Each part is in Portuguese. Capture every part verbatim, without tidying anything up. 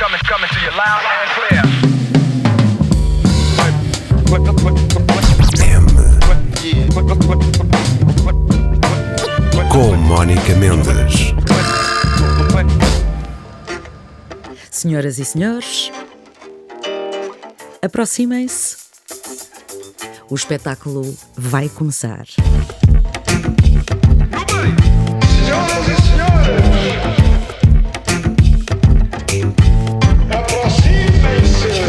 coming, coming to you loud and clear. Com Mónica Mendes. Senhoras e senhores, aproximem-se. O espetáculo vai começar. Senhoras e senhores, aproximem-se.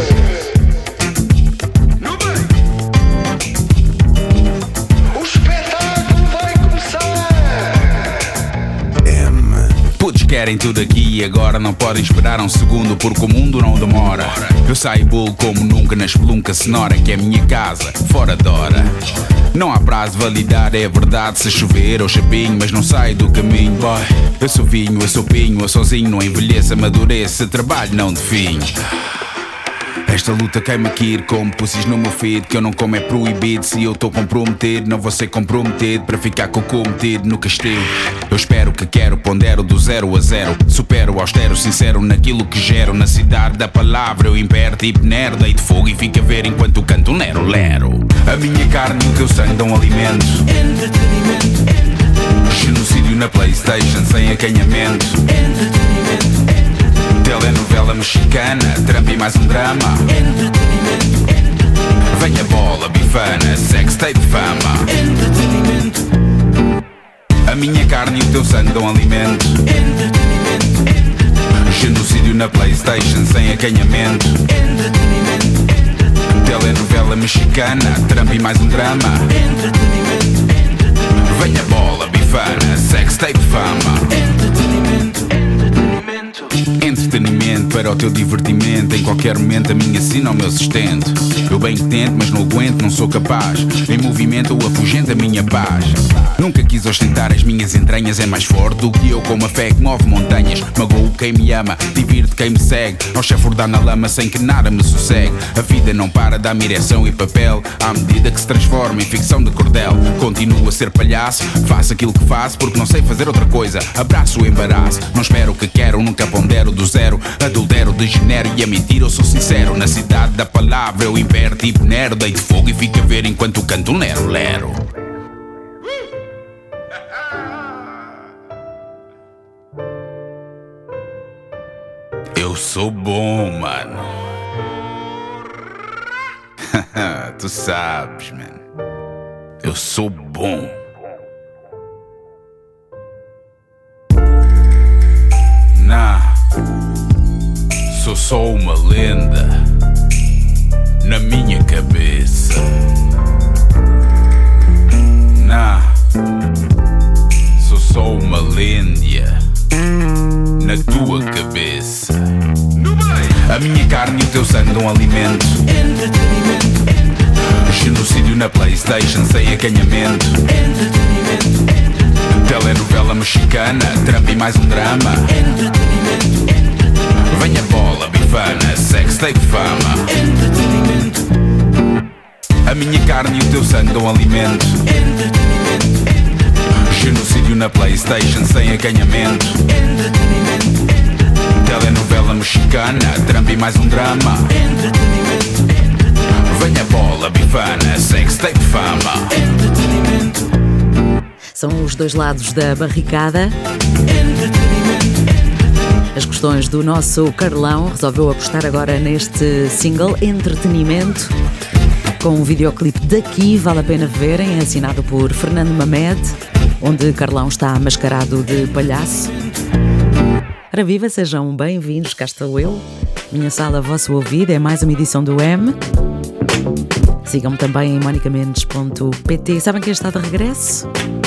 O espetáculo vai começar. M. Putos querem tudo aqui e agora não podem esperar um segundo porque o mundo não demora. Eu saio bolo como nunca na espelunca sonora que é a minha casa, fora de hora. Não há prazo de validade, é verdade, se chover ou chapinho, mas não sai do caminho, boy. Eu sou vinho, eu sou pinho, eu sozinho não envelheço, amadureço, trabalho não definho. Esta luta queima aqui como pussies no meu feed, que eu não como é proibido. Se eu tô comprometido, não vou ser comprometido para ficar cometido no castigo. Eu espero que quero, pondero do zero a zero. Supero, austero, sincero naquilo que gero. Na cidade da palavra eu impero tipo nerd. Dei de fogo e fica a ver enquanto canto Nero Lero. A minha carne e o teu sangue dão alimento. Genocídio na Playstation sem acanhamento. Telenovela mexicana, Trump e mais um drama. Vem a bola bifana, sextape fama. A minha carne e o teu sangue dão alimento. Genocídio na Playstation sem acanhamento. Telenovela mexicana, Trump e mais um drama. Vem a bola bifana, sextape fama. Entretenimento para o teu divertimento. Em qualquer momento a minha sina ao meu sustento. Eu bem que tento, mas não aguento, não sou capaz. Em movimento eu afugento a minha paz. Nunca quis ostentar as minhas entranhas. É mais forte do que eu, com uma fé que move montanhas. Magoo quem me ama, divirto quem me segue. Ao chafurdar na lama sem que nada me sossegue. A vida não para, dá-me ereção e papel. À medida que se transforma em ficção de cordel. Continuo a ser palhaço, faço aquilo que faço porque não sei fazer outra coisa. Abraço o embaraço, não espero o que quero, nunca pondero do zero. Adultero, degenero e a mentira eu sou sincero. Na cidade da palavra eu impero tipo Nero. Dei de fogo e fica a ver enquanto canto Nero Lero. Eu sou bom, mano. Tu sabes, man. Eu sou bom. Nah, sou só uma lenda na minha cabeça. Nah, sou só uma lêndia na tua cabeça. A minha carne e o teu sangue dão alimento. Genocídio na Playstation sem acanhamento. Telenovela mexicana, Trump e mais um drama. Vem a bola bifana, sextape fama. A minha carne e o teu sangue dão alimento. Genocídio na Playstation sem acanhamento. Telenovela mexicana, Trump e mais um drama. Vem a bola bifana, sextape fama. São os dois lados da barricada. As questões do nosso Carlão resolveu apostar agora neste single Entretenimento, com um videoclipe daqui, vale a pena verem, assinado por Fernando Mamed, onde Carlão está mascarado de palhaço. Ora viva, sejam bem-vindos, cá estou eu, minha sala, vosso ouvido, é mais uma edição do M. Sigam-me também em monica mendes ponto pt. Sabem quem está de regresso?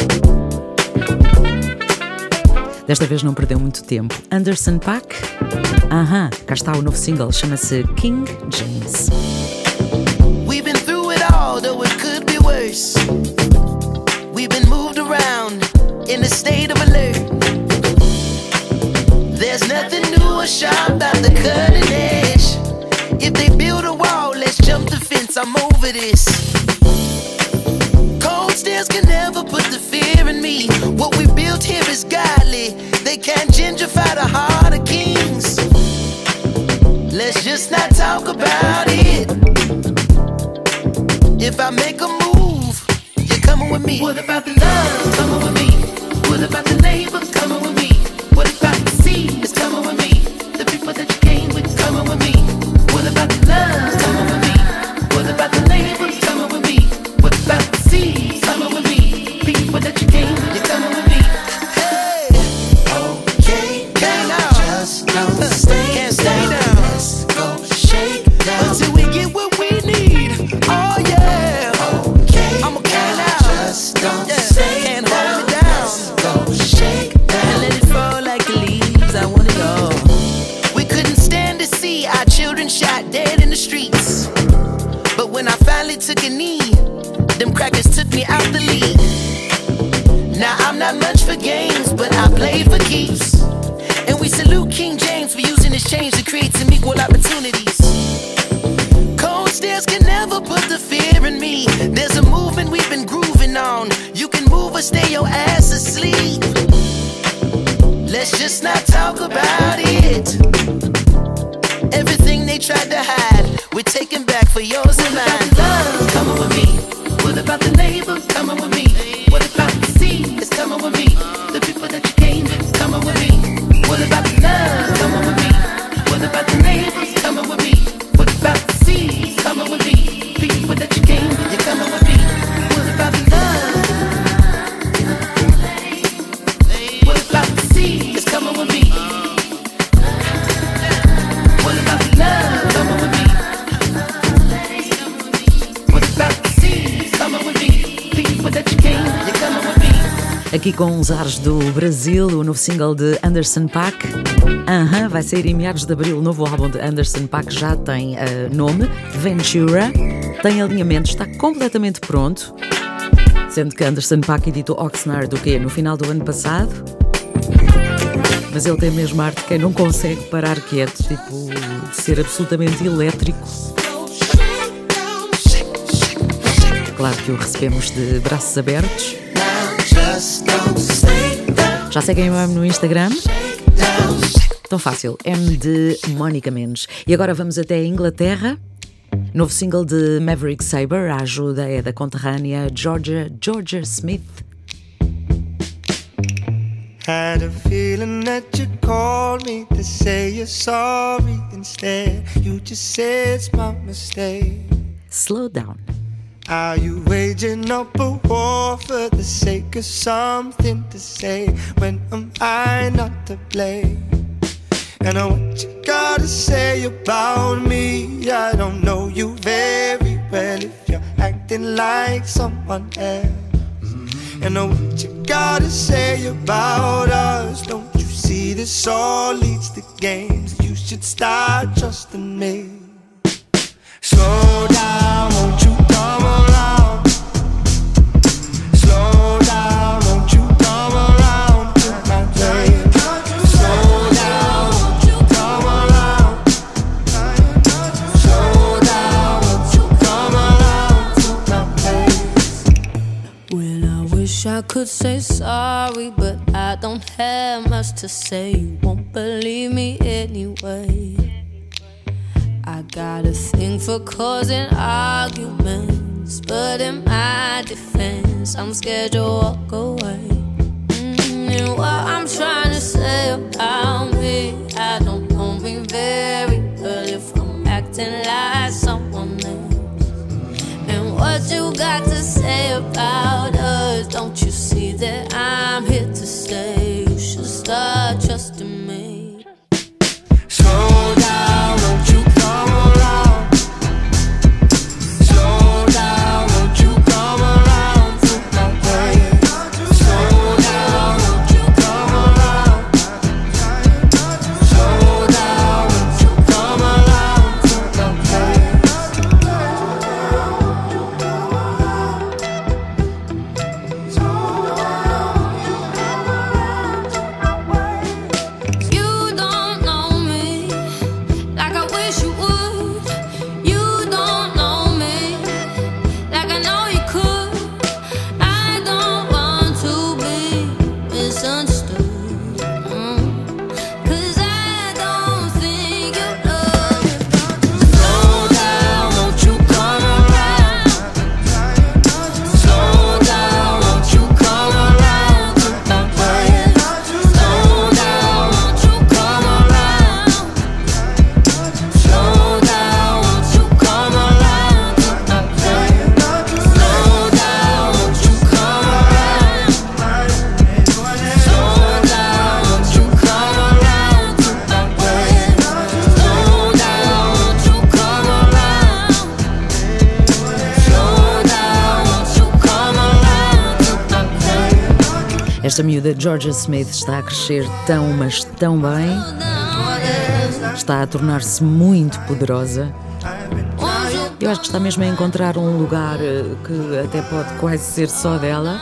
Desta vez não perdeu muito tempo. Anderson .Paak. Aham, cá está o novo single, chama-se King James. We've been through it all, though it could be worse. We've been moved around in a state of alert. There's nothing new or sharp about the cutting edge. If they build a wall, let's jump the fence, I'm over this. Cold stairs can never put the fear in me. What we built here is godly. They can't gentrify the heart of kings. Let's just not talk about it. If I make a move, you're coming with me. What about the love? Coming with me. What about the neighbors? Coming with me. What about the sea? It's coming with me. The people that you came with, coming with me. What about the love? Coming with me. What about the neighbors? Coming with me. What about the sea? Coming with me. People that you came with, you're coming with me. Hey, okay, can't now. Just don't stay, can't stay down. Let's go shake down until we get what we need. Oh yeah, okay, I'm okay now. Just don't yeah. stay, can't down. Hold me down. Let's go shake down and let it fall like the leaves. I want it all. We couldn't stand to see our children shot dead in the streets, but when I finally took a knee, them crackers took me out the league. Now I'm not much for games, but I play for keeps. And we salute King James for using his change to create some equal opportunities. Cold stairs can never put the fear in me. There's a movement we've been grooving on. You can move or stay your ass asleep. Let's just not talk about it. Everything they tried to hide, we're taking back for yours and mine. Love, coming with me. What about the neighbors? Coming with me. What about the sea? It's coming with me. The people that you came with, coming with me. What about the love? Coming with me. What about the neighbors? Coming with me. What about the sea? Coming with me. People that you came with, you're coming with me. What about the love? What about the sea? It's coming with me. What about the love? Coming with me. What about the sea? Coming with me. People that you came with, you're coming with me. Aqui com uns ares do Brasil, o novo single de Anderson .Paak. Aham, vai sair em meados de abril. O novo álbum de Anderson .Paak já tem uh, nome, Ventura. Tem alinhamento, está completamente pronto. Sendo que Anderson .Paak editou Oxnard do quê? No final do ano passado. Mas ele tem mesmo arte de quem não consegue parar quieto, tipo, de ser absolutamente elétrico. Claro que o recebemos de braços abertos. Já seguem-me no Instagram? Tão fácil, M de Mónica Mendes. E agora vamos até a Inglaterra. Novo single de Maverick Sabre, a ajuda é da conterrânea Georgia, Georgia Smith. Had a feeling that you'd call me to say you're sorry. Instead, you just said it's my mistake. Slow down. Are you waging up a war for the sake of something to say? When am I not to blame? And what you gotta say about me? I don't know you very well if you're acting like someone else. And what you gotta say about us? Don't you see this all leads to games? You should start trusting me. Slow down, won't you come around? Slow down, won't you come around to my place? Slow down, won't you come around? Slow down, won't you come around to my place? Well, I wish I could say sorry, but I don't have much to say. You won't believe me anyway. I got a thing for causing arguments, but in my defense, I'm scared to walk away. Mm, and what I'm trying to say about me, I don't know me very well if I'm acting like someone else. And what you got to say about us? Don't you see that I'm here to stay? You should start trusting me. Slow down, won't you come around? Slow down, won't you come around to my place? Slow down, won't you come around? Slow down, won't you come around to my You don't know me like I wish you would. You don't know me like I know you could. I don't want to be misunderstood. Mm. 'Cause I don't think you love me Esta miúda Georgia Smith está a crescer tão, mas tão bem. Está a tornar-se muito poderosa. Eu acho que está mesmo a encontrar um lugar que até pode quase ser só dela.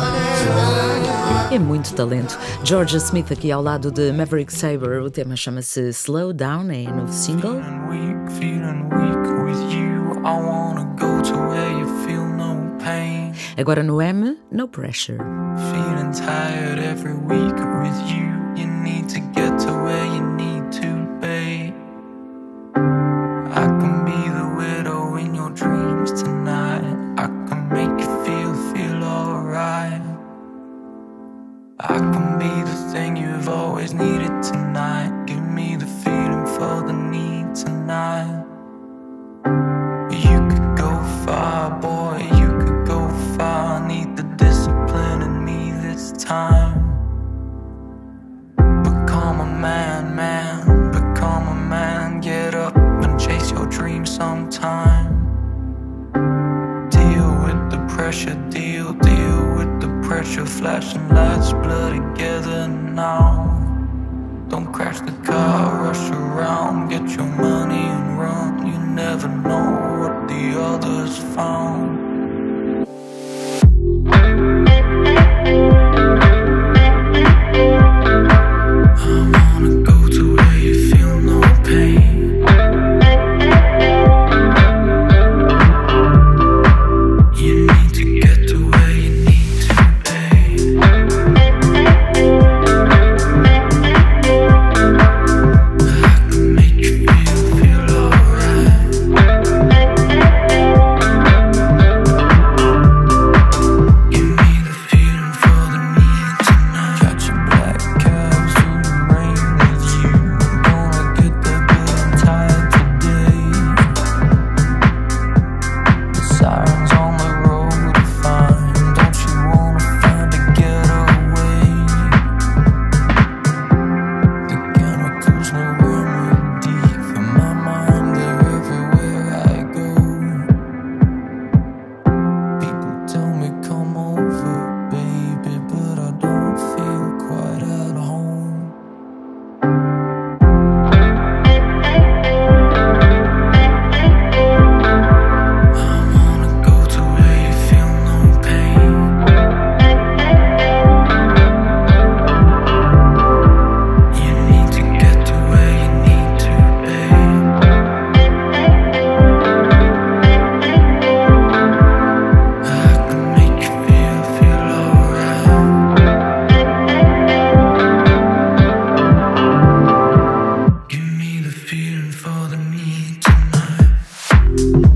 É muito talento. Georgia Smith aqui ao lado de Maverick Sabre. O tema chama-se Slow Down, é novo single. Agora no M, No Pressure. Feeling tired every week with you. You need to get to where you need to be. I can be the widow in your dreams tonight. I can make you feel, feel alright. I can be the thing you've always needed tonight. Give me the feeling for the need tonight. You could go far, boy, you could go far. Need the discipline in me this time. Become a man, man, become a man. Get up and chase your dreams sometime. Deal with the pressure, deal, deal with the pressure. Flashing lights blur together now. Don't crash the car, rush around. Get your money and run. You never know what the others found. I wanna go to where you feel no pain. You need to get to where you need to be. I can make you feel, feel alright. Give me the feeling for the need tonight. Got your black cabs through the rain with you. Gonna get there, but I'm tired today. The sirens on the road are fine. Don't you wanna find a getaway? The chemicals no remedy for my mind. They're everywhere I go. People tell me come over, baby, but I don't feel quite at home. I wanna go to where you feel no pain. You need to get to where you need to be. I can make you feel, feel alright. Give me the feeling for the need tonight.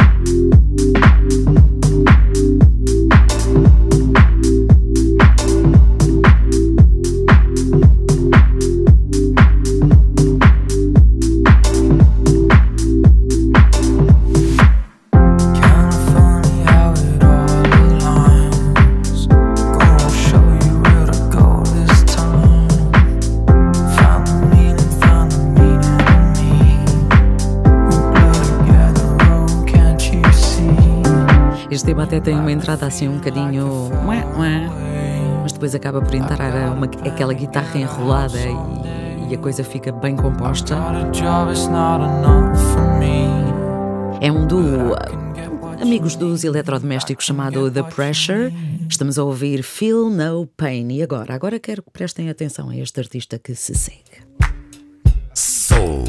Kinda funny how it all aligns. Gonna show you where to go this time. Find the meaning, find the meaning in me. We blur together, oh, can't you see? Este tema até tem uma entrada assim um bocadinho... ué, ué, mas depois acaba por entrar uma, aquela guitarra enrolada e, e a coisa fica bem composta. Got a job, it's not enough for me. É um duo, amigos dos eletrodomésticos, chamado The Pressure. Estamos a ouvir Feel No Pain. E agora? Agora quero que prestem atenção a este artista que se segue. Soul.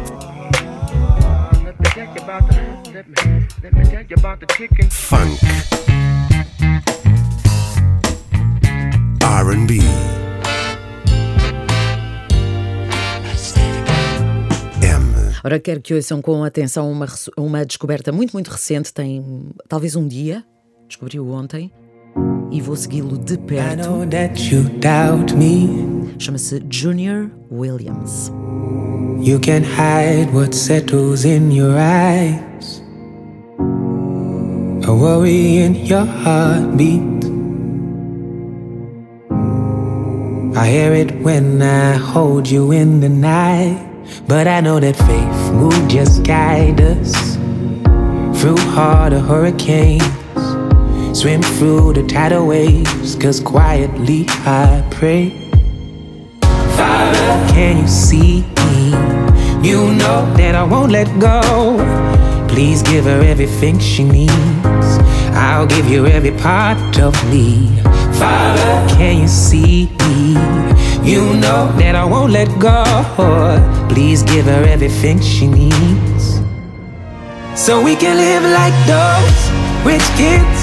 Funk. R and B. M. Ora, quero que ouçam com atenção uma, uma descoberta muito, muito recente. Tem talvez um dia, descobriu ontem, e vou segui-lo de I perto. know that you doubt me. Chama-se Junior Williams. You can hide what settles in your eyes. A worry in your heartbeat. I hear it when I hold you in the night. But I know that faith will just guide us through harder hurricanes. Swim through the tidal waves, cause quietly I pray. Father, can you see me? You know that I won't let go. Please give her everything she needs. I'll give you every part of me. Father, can you see me? You know that I won't let go. Please give her everything she needs, so we can live like those rich kids,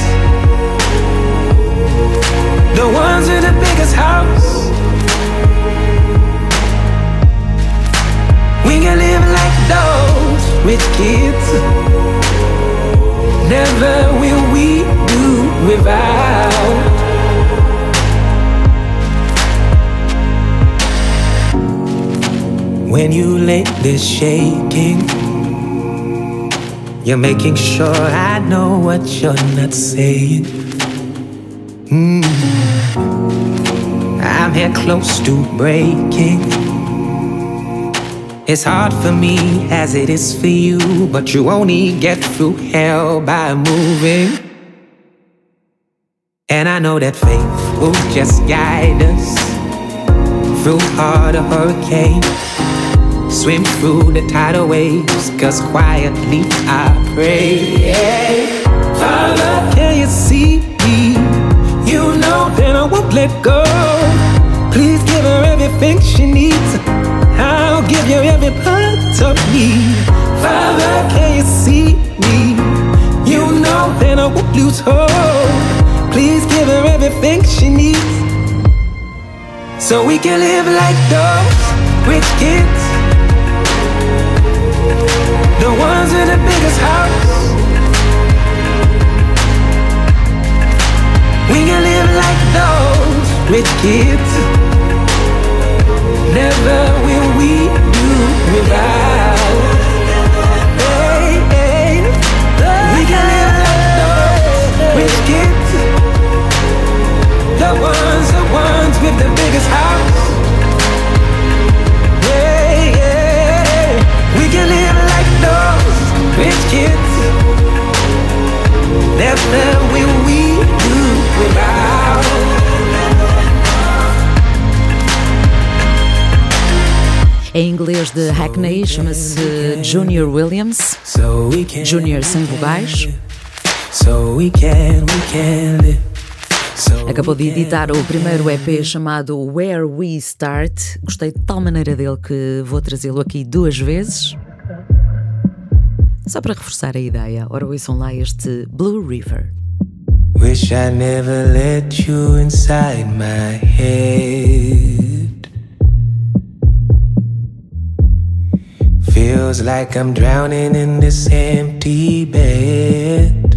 the ones with the biggest house. We can live like those rich kids. Never will we do without. When you lately shaking, you're making sure I know what you're not saying. Mm. I'm here close to breaking. It's hard for me as it is for you, but you only get through hell by moving. And I know that faith will just guide us through heart of hurricane. Swim through the tidal waves, cause quietly I pray. Yeah. Father, can you see me? You know that I won't let go. Please give her everything she needs. I'll give you every part of me. Father, can you see me? You know that I won't lose hope. Please give her everything she needs, so we can live like those rich kids, the ones in the biggest house. We can live like those rich kids. Never will we do without. Hey, hey. We can live like those rich kids, the ones, the ones with the biggest house. Hey, hey. We can live like those rich kids. Never will we do without. Em inglês de Hackney, chama-se Junior Williams. Junior sem vogais. Acabou de editar o primeiro E P chamado Where We Start. Gostei de tal maneira dele que vou trazê-lo aqui duas vezes, só para reforçar a ideia. Ora, ouçam lá este Blue River. Wish I never let you inside my head. Feels like I'm drowning in this empty bed.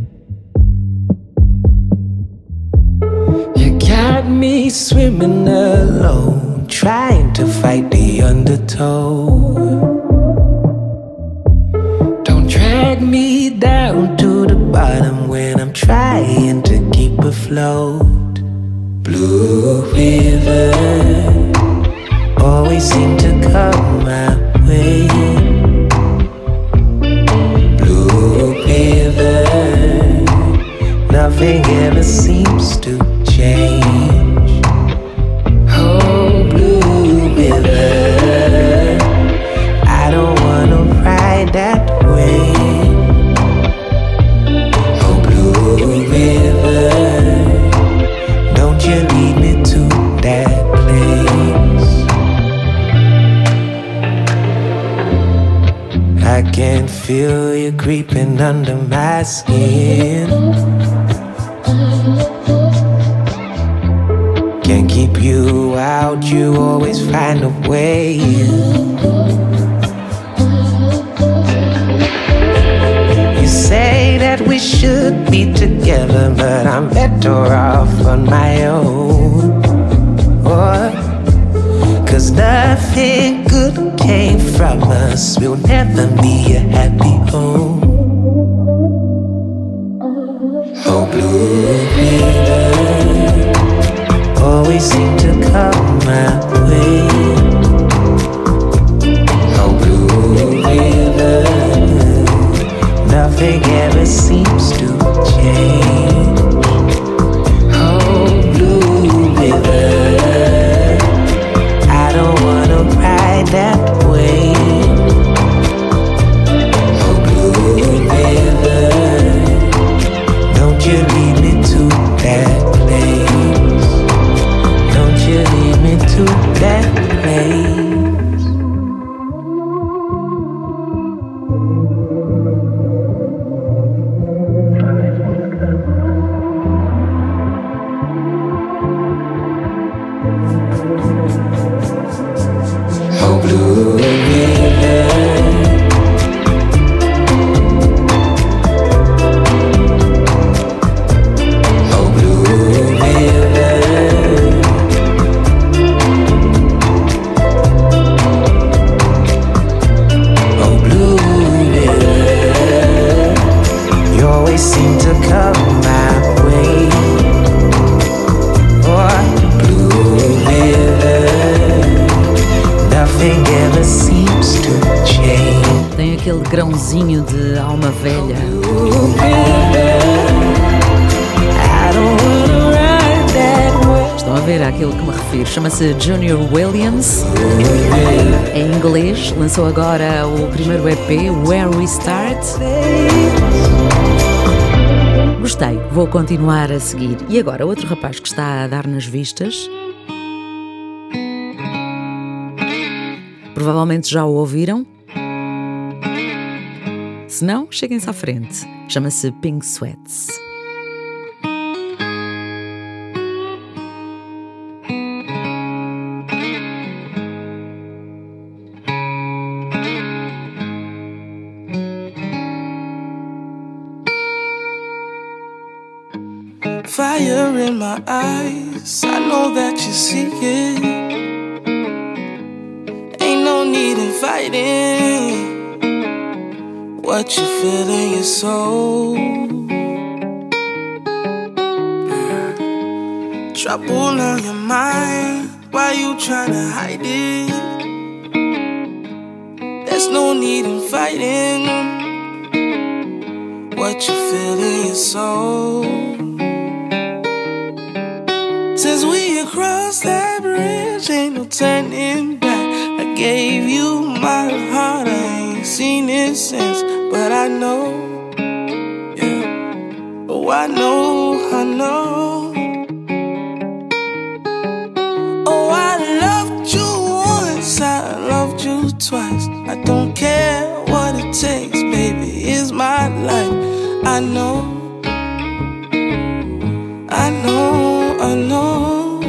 You got me swimming alone, trying to fight the undertow. Don't drag me down to the bottom when I'm trying to keep afloat. Blue River always seem to come my way. Blue River, nothing ever seems to change. Oh, Blue River, I don't wanna ride that way. Oh, Blue River, don't you lead me to that place. I can feel you creeping under my skin. Can't keep you out, you always find a way. You say that we should be together, but I'm better off on my own. Oh, cause nothing good came from us, we'll never be a happy home. Oh, Blue River always seem to come my way. Oh, Blue River, nothing ever seems to change. to come my way. Oh, blue river, nothing ever seems to change. Tem aquele grãozinho de alma velha. Blue river, I don't wanna ride that way. Estão a ver àquilo que me refiro. Chama-se Junior Williams. Em inglês, lançou agora o primeiro E P, Where We Start. Gostei, vou continuar a seguir. E agora, outro rapaz que está a dar nas vistas. Provavelmente já o ouviram. Se não, cheguem-se à frente. Chama-se Pink Sweats. Fire in my eyes, I know that you see it. Ain't no need in fighting what you feel in your soul. Trouble on your mind, why you tryna hide it? There's no need in fighting what you feel in your soul. Since we across that bridge, ain't no turning back. I gave you my heart, I ain't seen it since. But I know, yeah. Oh, I know, I know. Oh, I loved you once, I loved you twice. I don't care what it takes, baby, it's my life. I know, I know, I know.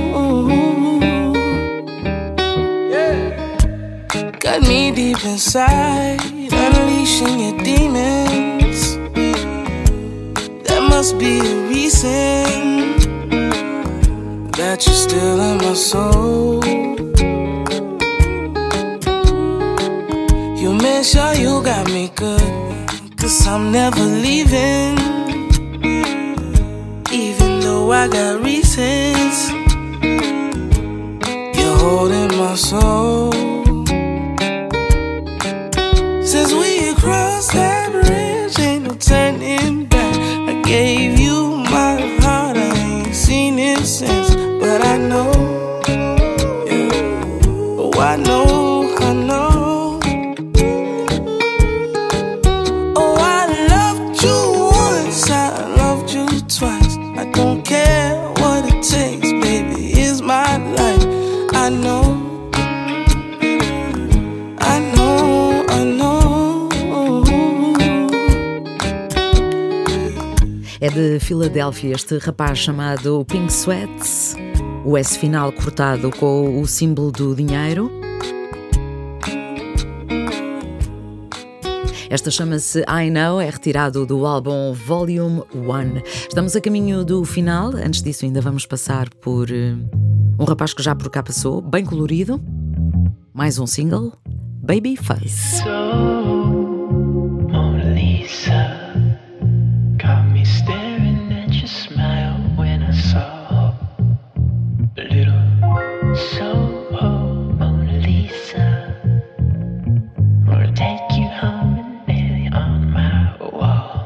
Got me deep inside, unleashing your demons. There must be a reason that you're still in my soul. You make sure you got me good, 'cause I'm never leaving. Even though I got reasons, you're holding my soul. Since we crossed that bridge, ain't no turning back. I gave you my heart, I ain't seen it since. But I know, yeah. Oh, I know, I know. Oh, I loved you once, I loved you twice. I don't care what it takes, baby, it's my life. I know, I know, I know. É de Filadélfia este rapaz chamado Pink Sweats, o S final cortado com o símbolo do dinheiro. Esta chama-se I Know, é retirado do álbum Volume um. Estamos a caminho do final, antes disso ainda vamos passar por uh, um rapaz que já por cá passou, bem colorido. Mais um single, Babyface. Staring at your smile when I saw a little Soho Mona Lisa. Wanna take you home and lay on my wall.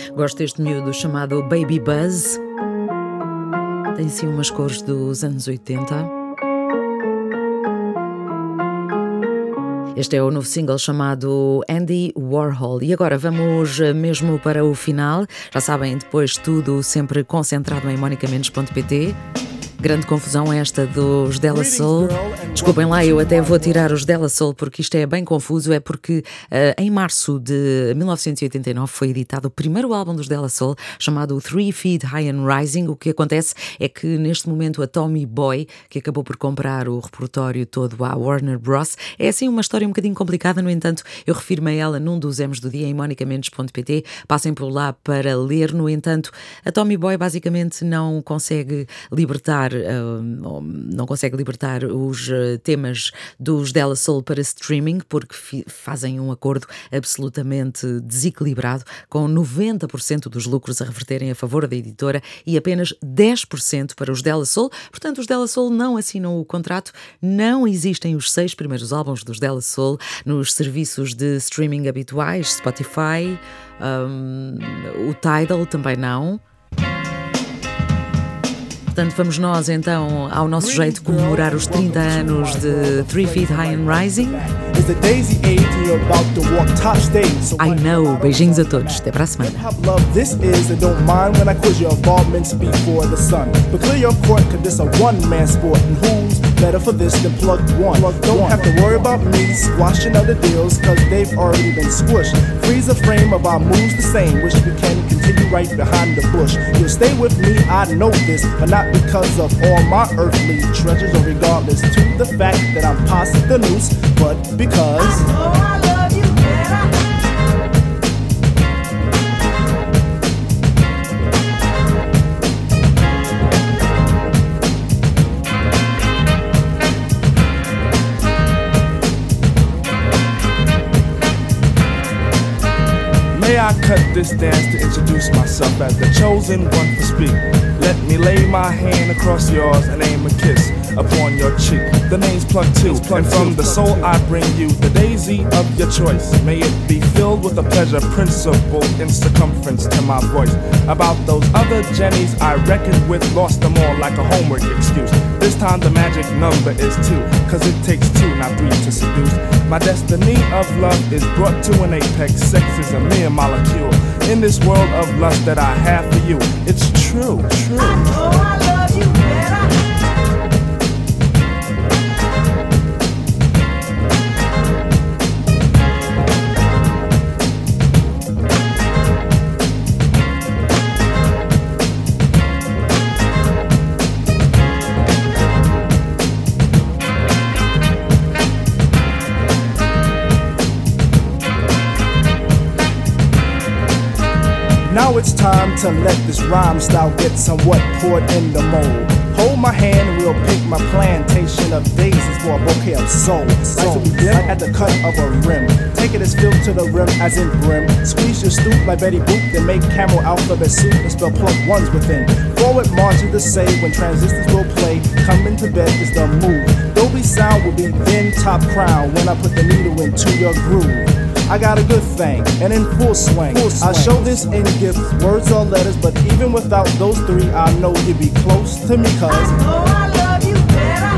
Gosto deste miúdo chamado Baby Buzz. Tem sim umas cores dos anos oitenta. Este é o novo single chamado Andy Warhol. E agora vamos mesmo para o final. Já sabem, depois tudo sempre concentrado em monica mendes ponto pt. Grande confusão esta dos Della Soul. Desculpem lá, eu até vou tirar os Della Soul porque isto é bem confuso. É porque uh, em março de mil novecentos e oitenta e nove foi editado o primeiro álbum dos Della Soul, chamado Three Feet High and Rising. O que acontece é que neste momento a Tommy Boy, que acabou por comprar o repertório todo à Warner Bros., é assim uma história um bocadinho complicada. No entanto, eu refiro-me a ela num dos M's do dia em monica mendes ponto pt. Passem por lá para ler. No entanto, a Tommy Boy basicamente não consegue libertar Uh, não consegue libertar os uh, temas dos Della Soul para streaming porque fi- fazem um acordo absolutamente desequilibrado, com noventa por cento dos lucros a reverterem a favor da editora e apenas dez por cento para os Della Soul. Portanto, os Della Soul não assinam o contrato, não existem os seis primeiros álbuns dos Della Soul nos serviços de streaming habituais, Spotify, um, o Tidal também não. Portanto, vamos nós então, ao nosso jeito, comemorar os trinta anos de Three Feet High and Rising. I know. Beijinhos a todos. Até para a semana. This is and don't mind when I quiz your involvements before the sun. But clear your court, cause this a one-man sport. And who's better for this than plugged one? Don't have to worry about me squashing other deals, cause they've already been squished. Freeze the frame of our moves the same. Wish we can continue right behind the bush. You'll stay with me, I know this, but not because of all my earthly treasures, or regardless to the fact that I'm past the noose, but because I know I love you better. May I cut this dance to introduce myself as the chosen one to speak. Let me lay my hand across yours and aim a kiss upon your cheek. The name's Plug Two, and from the soul I bring you the daisy of your choice. May it be filled with a pleasure principle in circumference to my voice. About those other Jennies I reckoned with, lost them all like a homework excuse. This time the magic number is two, cause it takes two, not three to seduce. My destiny of love is brought to an apex. Sex is a mere molecule in this world of lust that I have for you. It's true, true. I know I love you better. Now it's time to let this rhyme style get somewhat poured in the mold. Hold my hand and we'll pick my plantation of daisies for a bouquet of soul. Like to begin at the cut of a rim. Take it as filled to the rim as in brim. Squeeze your stoop like Betty Boop, then make camel alphabet soup and spell plug ones within. Forward march is the say when transistors will play. Coming to bed is the move. Dolby sound will be then top crown when I put the needle into your groove. I got a good thing, and in full swing. full swing. I show this in gifts, words or letters, but even without those three, I know you'd be close to me, cause I know I love you better.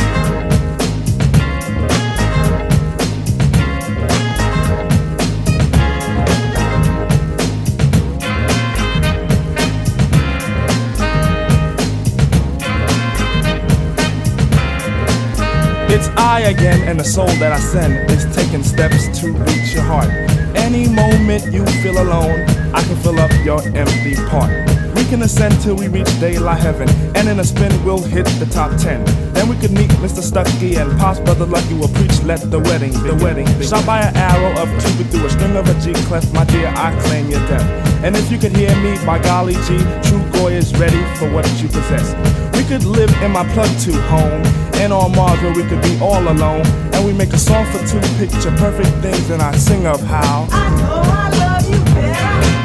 It's I again, and the soul that I send is taking steps to reach your heart. Any moment you feel alone, I can fill up your empty part. We can ascend till we reach daylight heaven, and in a spin we'll hit the top ten. Then we could meet Mister Stucky and Pops Brother Lucky will preach, let the wedding begin. The wedding begin. Shot by an arrow of Cupid through a string of a G clef, my dear, I claim your death. And if you could hear me, by golly G, true Goy is ready for what you possess. We could live in my Plug Two home, and on Mars where we could be all alone. And we make a song for two picture perfect things, and I sing of how I know I love you better.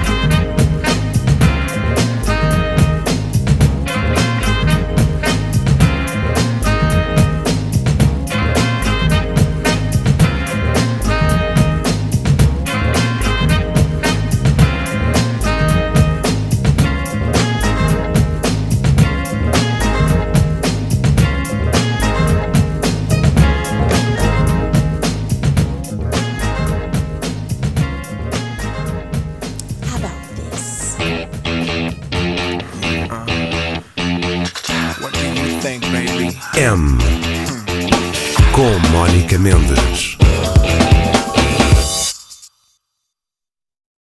M. Com Mónica Mendes.